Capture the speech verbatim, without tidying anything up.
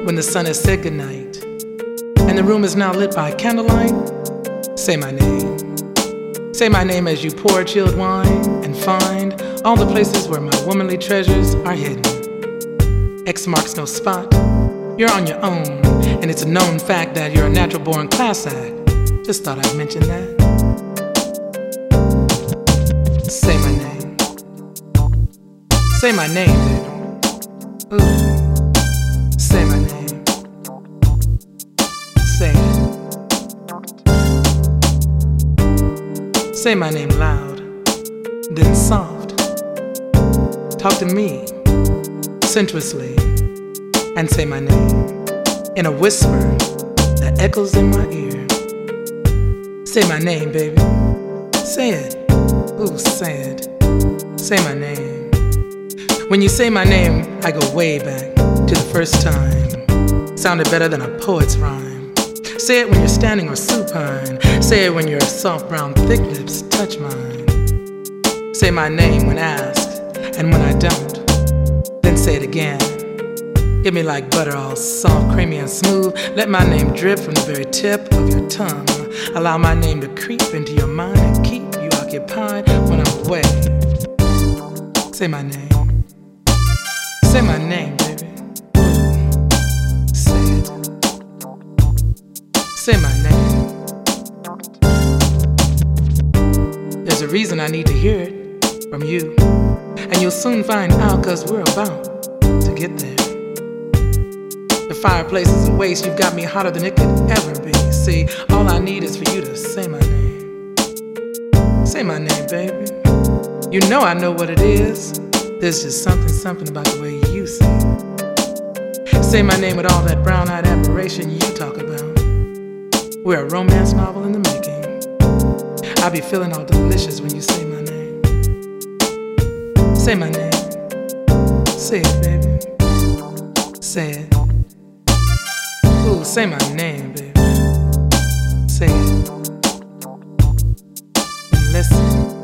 when the sun has said goodnight, and the room is now lit by candlelight, say my name. Say my name as you pour chilled wine and find all the places where my womanly treasures are hidden. X marks no spot, you're on your own, and it's a known fact that you're a natural-born class act. Just thought I'd mention that. Say my name. Say my name, baby. Ooh. Say my name. Say it. Say my name loud, then soft. Talk to me, sensuously, and say my name in a whisper that echoes in my ear. Say my name, baby. Say it. Ooh, say it. Say my name. When you say my name, I go way back to the first time. Sounded better than a poet's rhyme. Say it when you're standing or supine. Say it when your soft brown thick lips touch mine. Say my name when asked, and when I don't, then say it again. Give me like butter, all soft, creamy, and smooth. Let my name drip from the very tip of your tongue. Allow my name to creep into your mind and keep you occupied when I'm away. Say my name. Say my name, baby. Say it. Say my name. There's a reason I need to hear it from you, and you'll soon find out, cause we're about to get there. The fireplace is a waste, you've got me hotter than it could ever be. See, all I need is for you to say my name. Say my name, baby. You know I know what it is. There's just something, something about the way you say it. Say my name with all that brown-eyed admiration you talk about. We're a romance novel in the making. I'll be feeling all delicious when you say my name. Say my name. Say it, baby. Say it. Ooh, say my name, baby. Say it. And listen.